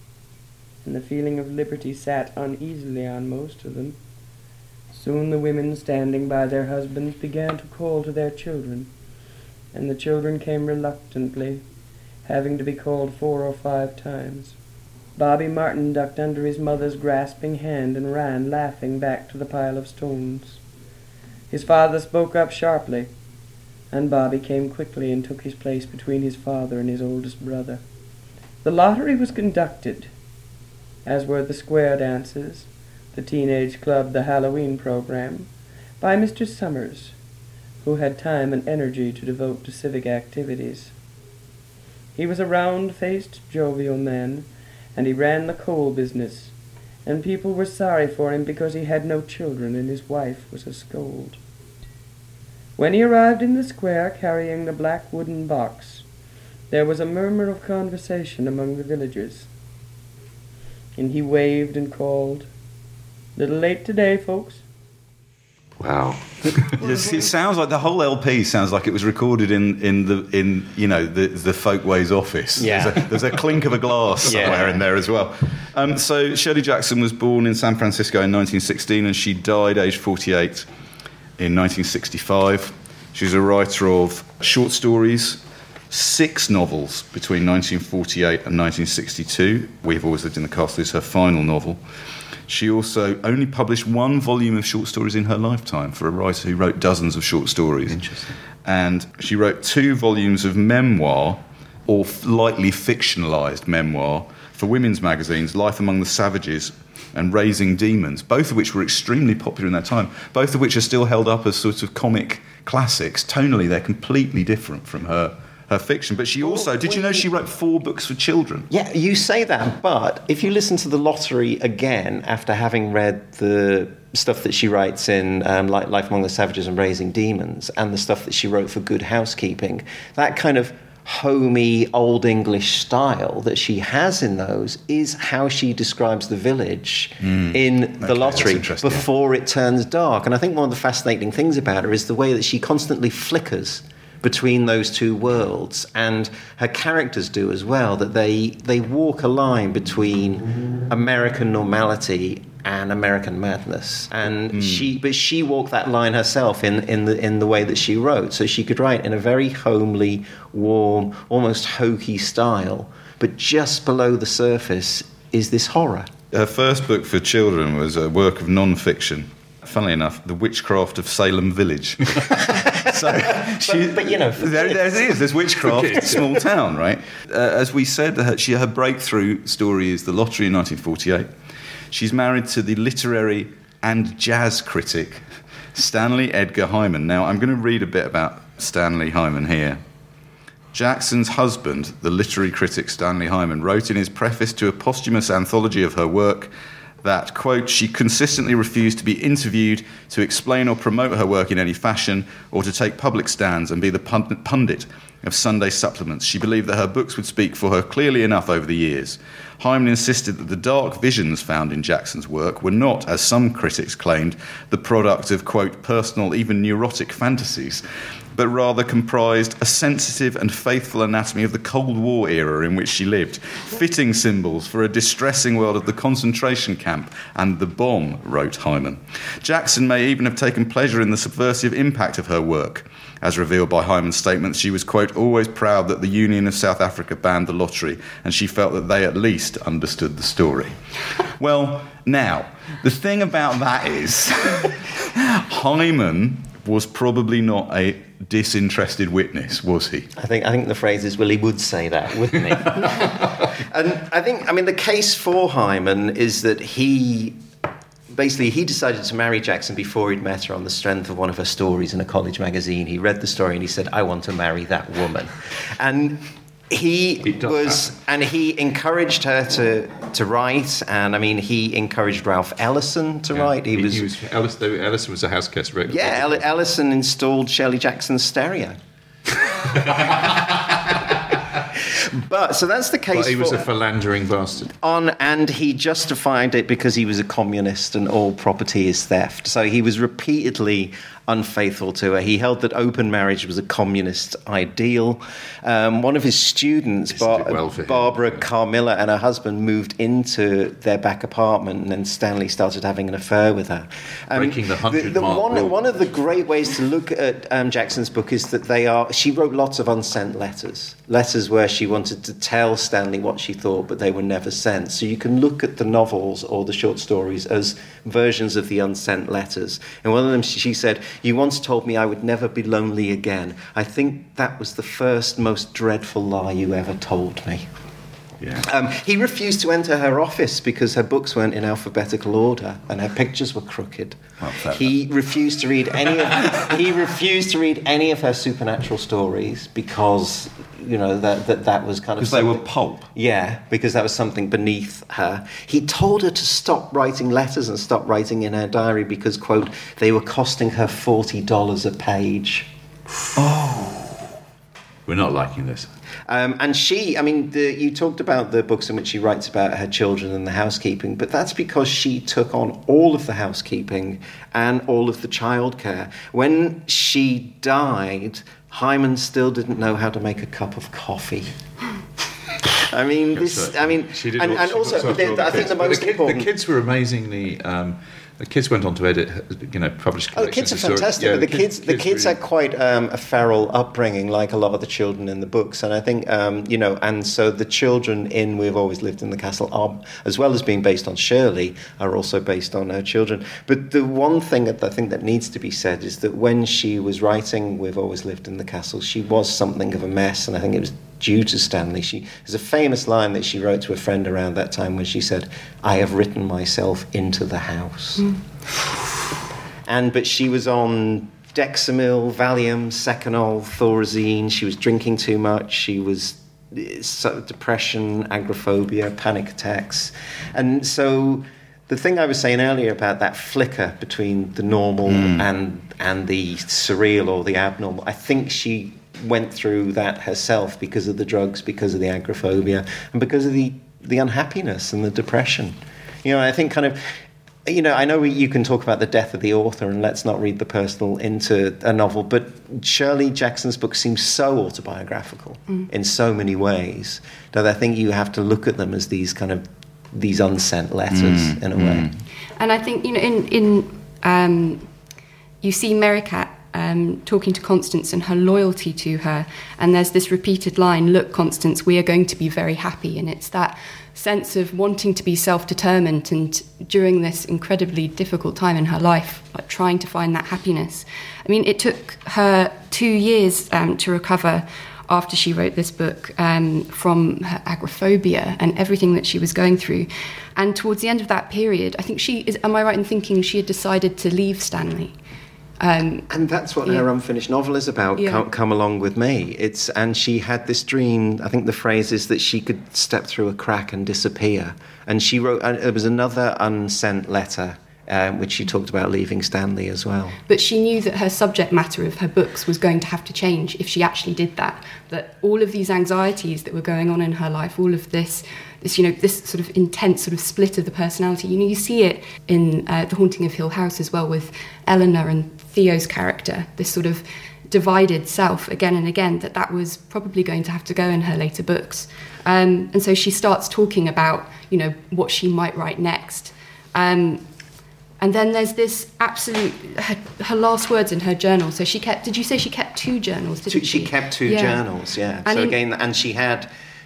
and the feeling of liberty sat uneasily on most of them. Soon the women standing by their husbands began to call to their children, and the children came reluctantly, having to be called 4 or 5 times. Bobby Martin ducked under his mother's grasping hand and ran, laughing, back to the pile of stones. His father spoke up sharply, and Bobby came quickly and took his place between his father and his oldest brother. The lottery was conducted, as were the square dances, the teenage club, the Halloween program, by Mr. Summers, who had time and energy to devote to civic activities. He was a round-faced, jovial man, and he ran the coal business, and people were sorry for him because he had no children and his wife was a scold. When he arrived in the square carrying the black wooden box, there was a murmur of conversation among the villagers, and he waved and called, "Little late today, folks." Wow. It sounds like the whole LP sounds like it was recorded in the Folkways office. Yeah. There's a clink of a glass somewhere in there as well. So Shirley Jackson was born in San Francisco in 1916 and she died aged 48 in 1965. She was a writer of short stories, 6 novels between 1948 and 1962. We've Always Lived in the Castle is her final novel. She also only published 1 volume of short stories in her lifetime for a writer who wrote dozens of short stories. Interesting. And she wrote 2 volumes of memoir, or lightly fictionalised memoir, for women's magazines, Life Among the Savages and Raising Demons, both of which were extremely popular in that time, both of which are still held up as sort of comic classics. Tonally, they're completely different from her fiction. But she also, did you know she wrote 4 books for children? Yeah, you say that, but if you listen to The Lottery again after having read the stuff that she writes in Life Among the Savages and Raising Demons and the stuff that she wrote for Good Housekeeping, that kind of homey Old English style that she has in those is how she describes the village in The Lottery before it turns dark. And I think one of the fascinating things about her is the way that she constantly flickers between those 2 worlds, and her characters do as well, that they walk a line between American normality and American madness. And she walked that line herself in the way that she wrote. So she could write in a very homely, warm, almost hokey style, but just below the surface is this horror. Her first book for children was a work of non-fiction. Funnily enough, The Witchcraft of Salem Village. So but you know, for there it kids. is. There's witchcraft, small town, right? As we said, her breakthrough story is The Lottery in 1948. She's married to the literary and jazz critic Stanley Edgar Hyman. Now, I'm going to read a bit about Stanley Hyman here. Jackson's husband, the literary critic Stanley Hyman, wrote in his preface to a posthumous anthology of her work that, quote, she consistently refused to be interviewed, to explain or promote her work in any fashion, or to take public stands and be the pundit of Sunday supplements. She believed that her books would speak for her clearly enough over the years. Hyman insisted that the dark visions found in Jackson's work were not, as some critics claimed, the product of, quote, personal, even neurotic fantasies, but rather comprised a sensitive and faithful anatomy of the Cold War era in which she lived, fitting symbols for a distressing world of the concentration camp and the bomb, wrote Hyman. Jackson may even have taken pleasure in the subversive impact of her work. As revealed by Hyman's statements, she was, quote, always proud that the Union of South Africa banned the lottery, and she felt that they at least understood the story. Well, now, the thing about that is, Hyman was probably not a disinterested witness, was he? I think the phrase is, well, he would say that, wouldn't he? And I think, the case for Hyman is that he decided to marry Jackson before he'd met her on the strength of one of her stories in a college magazine. He read the story and he said, I want to marry that woman. And he encouraged her to write, and he encouraged Ralph Ellison to write. Ellison was a house guest record. Yeah, Ellison installed Shirley Jackson's stereo. But so that's the case. But he was a philandering bastard. And he justified it because he was a communist and all property is theft. So he was repeatedly unfaithful to her. He held that open marriage was a communist ideal. One of his students, Barbara Carmilla, and her husband moved into their back apartment, and then Stanley started having an affair with her. Breaking the 100-mark rule. One of the great ways to look at Jackson's book is that she wrote lots of unsent letters where she wanted to tell Stanley what she thought, but they were never sent. So you can look at the novels or the short stories as versions of the unsent letters. And one of them, she said, you once told me I would never be lonely again. I think that was the first most dreadful lie you ever told me. Yeah. He refused to enter her office because her books weren't in alphabetical order and her pictures were crooked. He refused to read any of her supernatural stories because that was kind of because they were pulp. Yeah, because that was something beneath her. He told her to stop writing letters and stop writing in her diary because, quote, they were costing her $40 a page. Oh, we're not liking this. And she, you talked about the books in which she writes about her children and the housekeeping, but that's because she took on all of the housekeeping and all of the childcare. When she died, Hyman still didn't know how to make a cup of coffee. I think the most important... The kids were amazingly... the kids went on to edit, publish collections. Oh, the kids are fantastic. Yeah, but the kids had quite a feral upbringing, like a lot of the children in the books. And I think, and so the children in We've Always Lived in the Castle are, as well as being based on Shirley, are also based on her children. But the one thing that I think that needs to be said is that when she was writing We've Always Lived in the Castle, she was something of a mess, and I think it was due to Stanley. There's a famous line that she wrote to a friend around that time when she said, I have written myself into the house. But she was on Dexamyl, Valium, Seconal, Thorazine. She was drinking too much. She was depression, agoraphobia, panic attacks. And so the thing I was saying earlier about that flicker between the normal and the surreal or the abnormal, I think she went through that herself because of the drugs, because of the agoraphobia, and because of the unhappiness and the depression. I think I know you can talk about the death of the author, and let's not read the personal into a novel, but Shirley Jackson's book seems so autobiographical in so many ways that I think you have to look at them as these unsent letters in a way. And I think, you see Merricat talking to Constance and her loyalty to her. And there's this repeated line, "Look, Constance, we are going to be very happy." And it's that sense of wanting to be self-determined, and during this incredibly difficult time in her life, like trying to find that happiness. I mean, it took her 2 years to recover after she wrote this book from her agoraphobia and everything that she was going through. And towards the end of that period, I think am I right in thinking she had decided to leave Stanley? And that's what her unfinished novel is about, Come Along With Me. And she had this dream, I think the phrase is that she could step through a crack and disappear. And she wrote, there was another unsent letter which she talked about leaving Stanley as well. But she knew that her subject matter of her books was going to have to change if she actually did that. That all of these anxieties that were going on in her life, all of this sort of intense sort of split of the personality. You see it in The Haunting of Hill House as well, with Eleanor and Theo's character, this sort of divided self again and again, that was probably going to have to go in her later books. And so she starts talking about, what she might write next. And then there's this absolute, her last words in her journal. So did you say she kept 2 journals? She kept 2 journals, yeah. And she had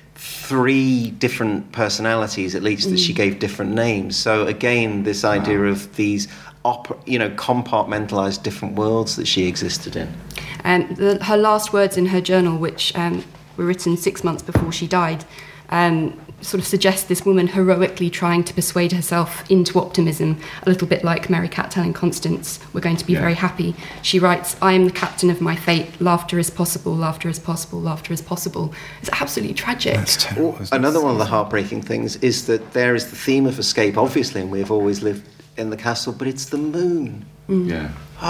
3 different personalities, at least, that she gave different names. So again, this idea of these, compartmentalised different worlds that she existed in. And her last words in her journal, which were written 6 months before she died, sort of suggests this woman heroically trying to persuade herself into optimism, a little bit like Merricat telling Constance, "We're going to be very happy." She writes, "I am the captain of my fate. Laughter is possible, laughter is possible, laughter is possible." It's absolutely tragic. That's terrible. Another one of the heartbreaking things is that there is the theme of escape, obviously, and we've always lived in the castle, but it's the moon. Yeah.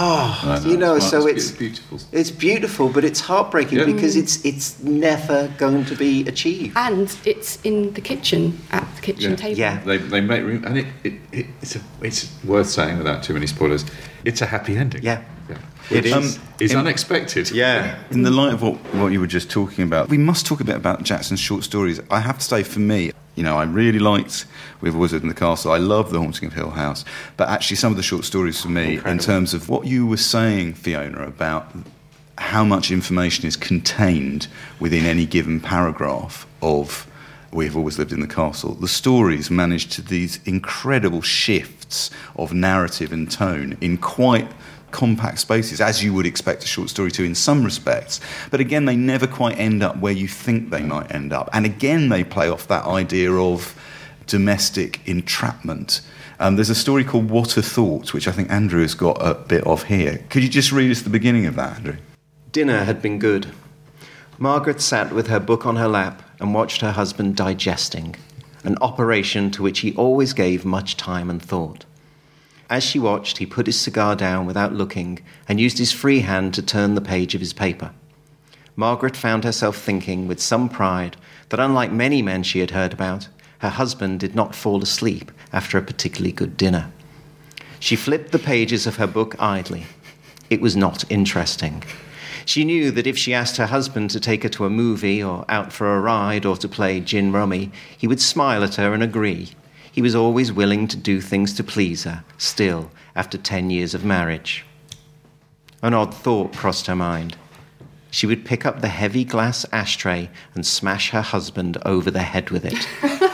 So it's beautiful. It's beautiful, but it's heartbreaking because it's never going to be achieved. And it's in the kitchen, at the kitchen table. Yeah, they make room, and it's worth saying without too many spoilers. It's a happy ending. Yeah. It is. It's in, unexpected. Yeah. In the light of what you were just talking about, we must talk a bit about Jackson's short stories. I have to say, for me, I really liked We've Always Lived in the Castle. I love The Haunting of Hill House. But actually, some of the short stories for me, in terms of what you were saying, Fiona, about how much information is contained within any given paragraph of We've Always Lived in the Castle, the stories manage to these incredible shifts of narrative and tone in quite compact spaces, as you would expect a short story to in some respects. But again, they never quite end up where you think they might end up. And again, they play off that idea of domestic entrapment. There's a story called What a Thought, which I think Andrew has got a bit of here. Could you just read us the beginning of that, Andrew? Dinner had been good. Margaret sat with her book on her lap and watched her husband digesting, an operation to which he always gave much time and thought. As she watched, he put his cigar down without looking and used his free hand to turn the page of his paper. Margaret found herself thinking with some pride that, unlike many men she had heard about, her husband did not fall asleep after a particularly good dinner. She flipped the pages of her book idly. It was not interesting. She knew that if she asked her husband to take her to a movie or out for a ride or to play gin rummy, he would smile at her and agree. He was always willing to do things to please her, still, after 10 years of marriage. An odd thought crossed her mind. She would pick up the heavy glass ashtray and smash her husband over the head with it.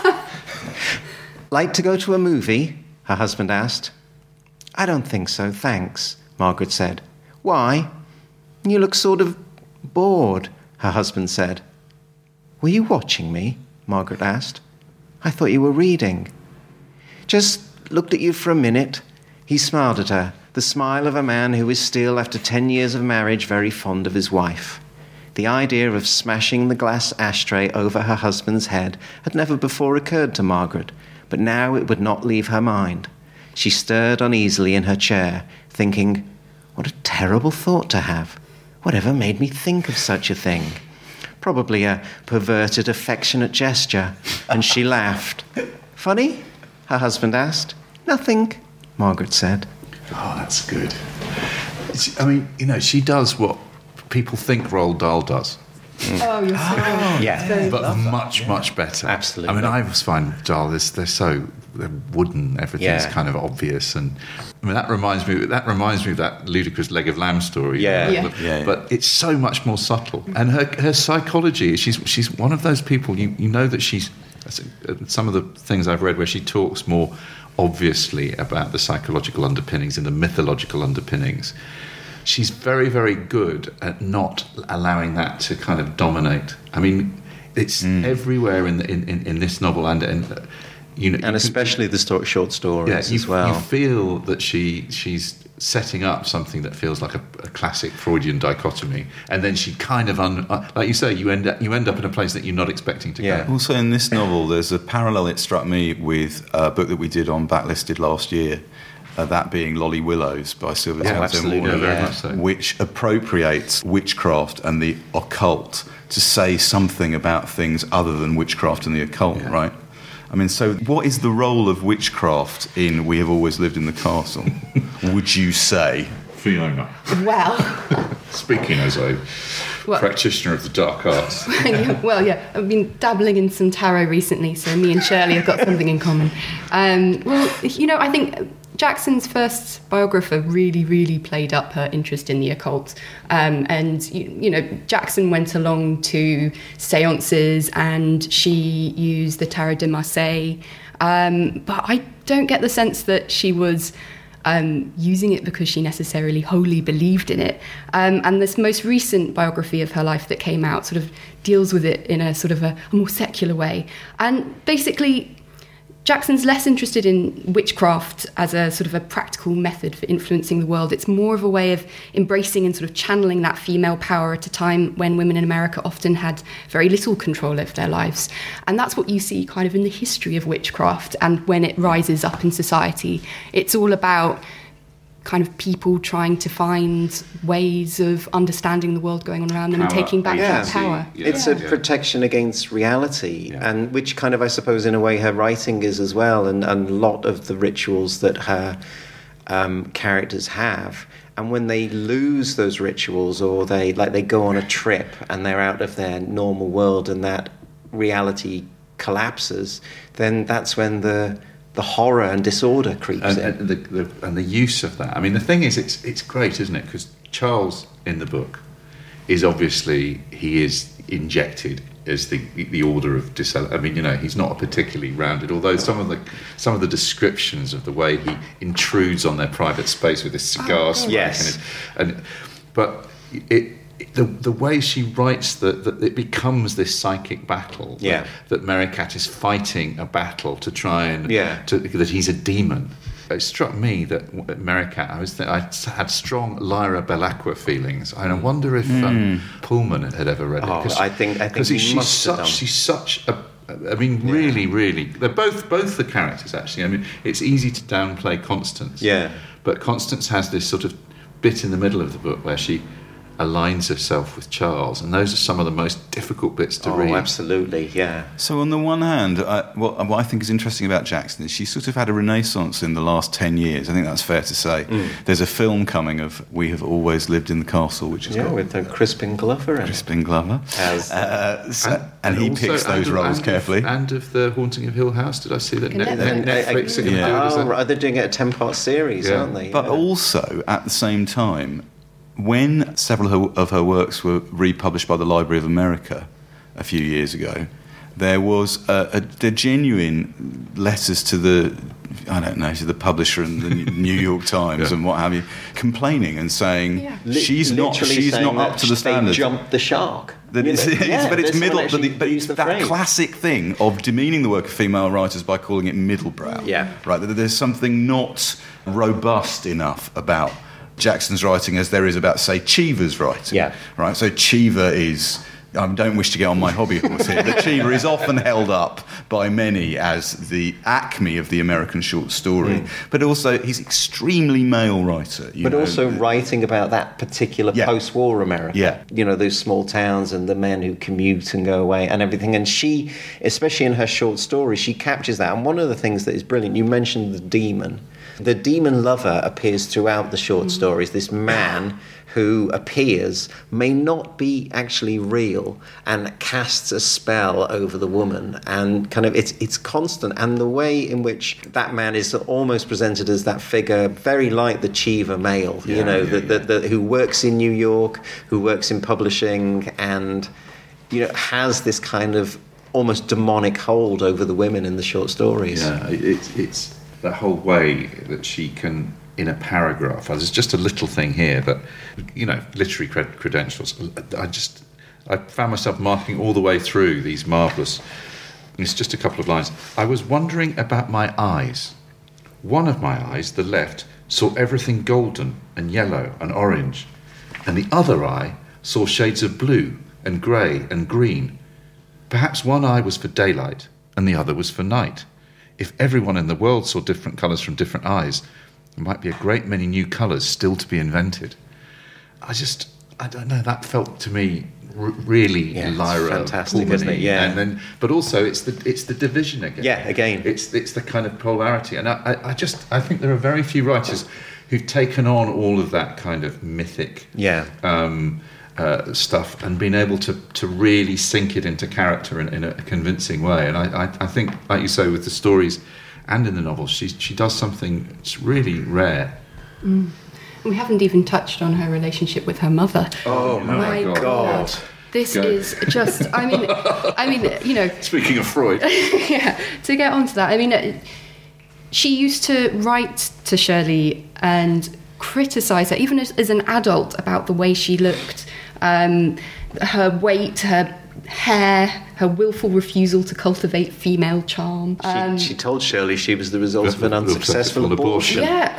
Like to go to a movie? Her husband asked. I don't think so, thanks, Margaret said. Why? You look sort of bored, her husband said. Were you watching me? Margaret asked. I thought you were reading. Just looked at you for a minute. He smiled at her, the smile of a man who is still, after 10 years of marriage, very fond of his wife. The idea of smashing the glass ashtray over her husband's head had never before occurred to Margaret, but now it would not leave her mind. She stirred uneasily in her chair, thinking, what a terrible thought to have. Whatever made me think of such a thing? Probably a perverted, affectionate gesture, and she laughed. Funny? Her husband asked. Nothing, Margaret said. Oh, that's good. I mean, she does what people think Roald Dahl does. Oh, you're so right. Yeah. So- But much better. Absolutely. I mean, I always find Dahl, they're wooden. Everything's Yeah. kind of obvious, and I mean that reminds me of that ludicrous Leg of Lamb story. Yeah. Yeah. Yeah. But it's so much more subtle, and her psychology. She's one of those people. You know that she's some of the things I've read where she talks more obviously about the psychological underpinnings and the mythological underpinnings. She's very, very good at not allowing that to kind of dominate. I mean, it's everywhere in this novel, and you know, And especially the short stories you as well. You feel that she's setting up something that feels like a classic Freudian dichotomy, and then she kind of, like you say, you end up in a place that you're not expecting to Yeah. go. Also, in this novel, there's a parallel that struck me with a book that we did on Backlisted last year, that being Lolly Willows by Sylvia Townsend absolutely, Warner, very yeah. much so. which appropriates witchcraft and the occult to say something about things other than witchcraft and the occult, right? I mean, so what is the role of witchcraft in We Have Always Lived in the Castle, would you say? Fiona, Well, speaking as a What? practitioner of the dark arts. well, yeah, I've been dabbling in some tarot recently, so me and Shirley have got something in common. Well, you know, I think Jackson's first biographer really, really played up her interest in the occult. And, you know, Jackson went along to seances and she used the Tarot de Marseille. But I don't get the sense that she was using it because she necessarily wholly believed in it. And this most recent biography of her life that came out sort of deals with it in a sort of a more secular way. And basically, Jackson's less interested in witchcraft as a sort of a practical method for influencing the world. It's more of a way of embracing and sort of channeling that female power at a time when women in America often had very little control over their lives. And that's what you see kind of in the history of witchcraft and when it rises up in society. It's all about kind of people trying to find ways of understanding the world going on around them and Power, taking back that agency, power. yeah. It's a protection against reality, Yeah. and which kind of, I suppose, in a way, her writing is as well, and a lot of the rituals that her characters have. And when they lose those rituals, or they go on a trip and they're out of their normal world, and that reality collapses, then that's when the horror and disorder creeps in. And the use of that. I mean, the thing is, it's great, isn't it? Because Charles in the book is obviously, he is injected as the order of I mean, you know, he's not particularly rounded. Although some of the descriptions of the way he intrudes on their private space with his cigar smoke, Yes. but the way she writes that it becomes this psychic battle. Yeah. That Merricat is fighting a battle to try and that he's a demon. It struck me that Merricat, I had strong Lyra Belacqua feelings. And I wonder if Pullman had ever read it. I think he must have done. She's such a. I mean, really, they're both the characters. Actually, I mean, it's easy to downplay Constance. Yeah. But Constance has this sort of bit in the middle of the book where she aligns herself with Charles, and those are some of the most difficult bits to read. Oh, absolutely, yeah. So on the one hand, what I think is interesting about Jackson is she sort of had a renaissance in the last 10 years. I think that's fair to say. There's a film coming of We Have Always Lived in the Castle, which is called with Crispin Glover in it. Crispin Glover. As And he also- picks those roles carefully. And of The Haunting of Hill House, did I see that Netflix. Netflix are going to do it? Is that- right, they're doing it a 10-part series, Yeah. aren't they? But Yeah. also, at the same time, when several of her works were republished by the Library of America a few years ago, there was the genuine letters to the publisher and the New York Times and what have you, complaining and saying she's not up to the standard. They jumped the shark. But it's middle. But that phrase. classic thing of demeaning the work of female writers by calling it middlebrow. Yeah. Right. There's something not robust enough about Jackson's writing as there is about, say, Cheever's writing. Yeah. Right. So Cheever is. I don't wish to get on my hobby horse here, but Cheever is often held up by many as the acme of the American short story. But also, he's an extremely male writer. But also writing about that particular post-war America. Yeah. You know, those small towns and the men who commute and go away and everything. And she, especially in her short stories, she captures that. And one of the things that is brilliant, you mentioned the demon. The demon lover appears throughout the short stories. This man who appears may not be actually real and casts a spell over the woman, and kind of it's constant. And the way in which that man is almost presented as that figure, very like the Cheever male, who works in New York, who works in publishing, and has this kind of almost demonic hold over the women in the short stories. Yeah, it's that whole way that she can, in a paragraph, there's just a little thing here that, literary credentials, I found myself marking all the way through these marvellous, it's just a couple of lines. I was wondering about my eyes. One of my eyes, the left, saw everything golden and yellow and orange, and the other eye saw shades of blue and grey and green. Perhaps one eye was for daylight and the other was for night. If everyone in the world saw different colours from different eyes, there might be a great many new colours still to be invented. I don't know, that felt to me really Lyra, fantastic, isn't it? Yeah. And then, but also it's the division again. Yeah, again. It's the kind of polarity. And I think there are very few writers who've taken on all of that kind of mythic stuff and been able to really sink it into character in a convincing way. And I think, like you say, with the stories and in the novels, she does something that's really rare. We haven't even touched on her relationship with her mother. Oh my God. This is just, I mean, Speaking of Freud. yeah, to get onto that, I mean, she used to write to Shirley and criticise her, even as an adult, about the way she looked, her weight, her hair, her willful refusal to cultivate female charm. She told Shirley she was the result of an unsuccessful abortion. Yeah.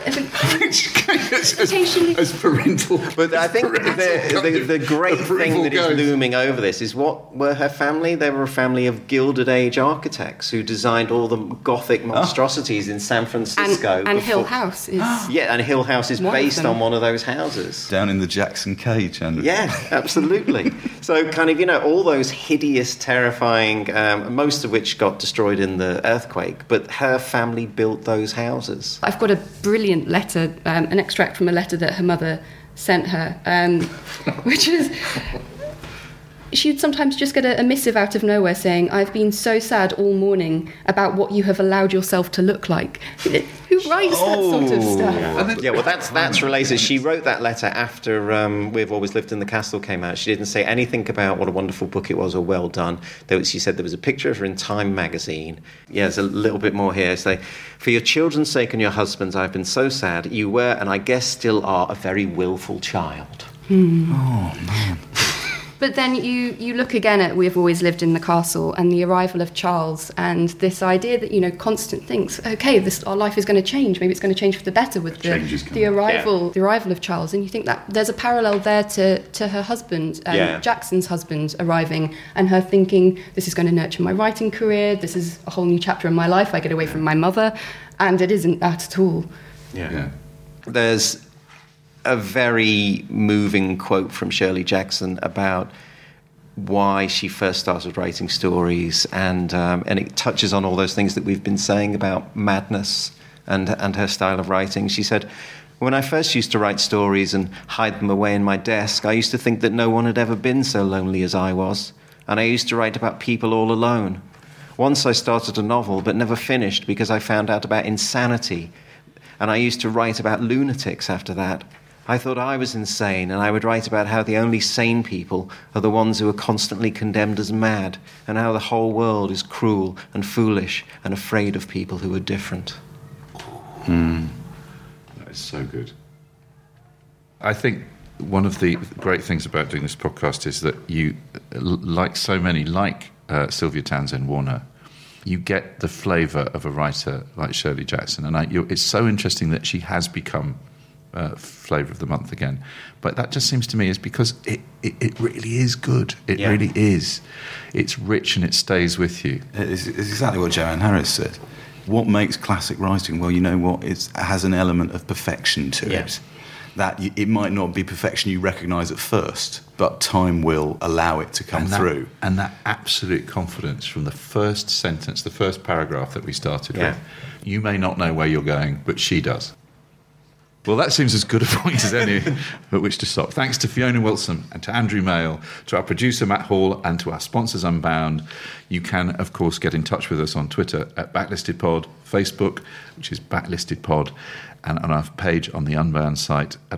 as parental. But I think the great thing that is looming over this is what were her family? They were a family of Gilded Age architects who designed all the Gothic monstrosities in San Francisco. And Hill House is... and Hill House is based on one of those houses. Down in the Jackson Cage. Yeah, absolutely. So kind of, all those hideous, terrifying, most of which got destroyed in the earthquake, but her family built those houses. I've got a brilliant letter, an extract from a letter that her mother sent her, which is... She'd sometimes just get a missive out of nowhere saying, "I've been so sad all morning about what you have allowed yourself to look like." Who writes that sort of stuff? Yeah, well, that's related. She wrote that letter after We've Always Lived in the Castle came out. She didn't say anything about what a wonderful book it was or well done. She said there was a picture of her in Time magazine. Yeah, there's a little bit more here. Say, "For your children's sake and your husband's, I've been so sad. You were, and I guess still are, a very willful child." Oh, man. But then you look again at We've Always Lived in the Castle and the arrival of Charles and this idea that, constant things, okay, our life is going to change. Maybe it's going to change for the better with the arrival of Charles. And you think that there's a parallel there to her husband, Jackson's husband, arriving and her thinking, this is going to nurture my writing career. This is a whole new chapter in my life. I get away from my mother. And it isn't that at all. Yeah. There's a very moving quote from Shirley Jackson about why she first started writing stories, and it touches on all those things that we've been saying about madness and her style of writing. She said, "When I first used to write stories and hide them away in my desk, I used to think that no one had ever been so lonely as I was, and I used to write about people all alone. Once I started a novel but never finished because I found out about insanity, and I used to write about lunatics after that. I thought I was insane, and I would write about how the only sane people are the ones who are constantly condemned as mad, and how the whole world is cruel and foolish and afraid of people who are different." That is so good. I think one of the great things about doing this podcast is that you, like so many, Sylvia Townsend Warner, you get the flavour of a writer like Shirley Jackson, and it's so interesting that she has become flavour of the month again. But that just seems to me is because it really is good. It really is. It's rich and it stays with you. It's exactly what Joanne Harris said. What makes classic writing? Well, you know what? It has an element of perfection to it. that it might not be perfection you recognise at first, but time will allow it to come through. And that absolute confidence from the first sentence, the first paragraph that we started with. You may not know where you're going, but she does. Well, that seems as good a point as any at which to stop. Thanks to Fiona Wilson and to Andrew Mail, to our producer Matt Hall, and to our sponsors Unbound. You can, of course, get in touch with us on Twitter at BacklistedPod, Facebook, which is BacklistedPod, and on our page on the Unbound site at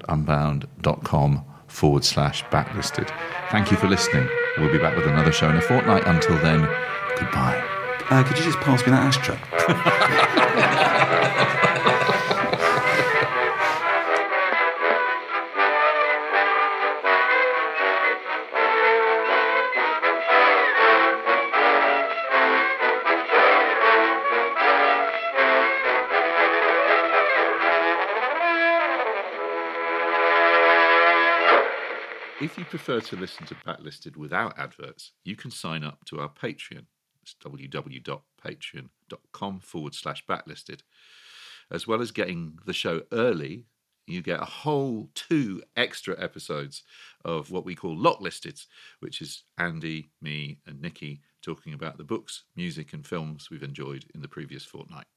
unbound.com/backlisted. Thank you for listening. We'll be back with another show in a fortnight. Until then, goodbye. Could you just pass me that ashtray? If you prefer to listen to Backlisted without adverts, you can sign up to our Patreon. It's www.patreon.com/backlisted. As well as getting the show early, you get a whole 2 extra episodes of what we call Locklisted, which is Andy, me, and Nikki talking about the books, music, and films we've enjoyed in the previous fortnight.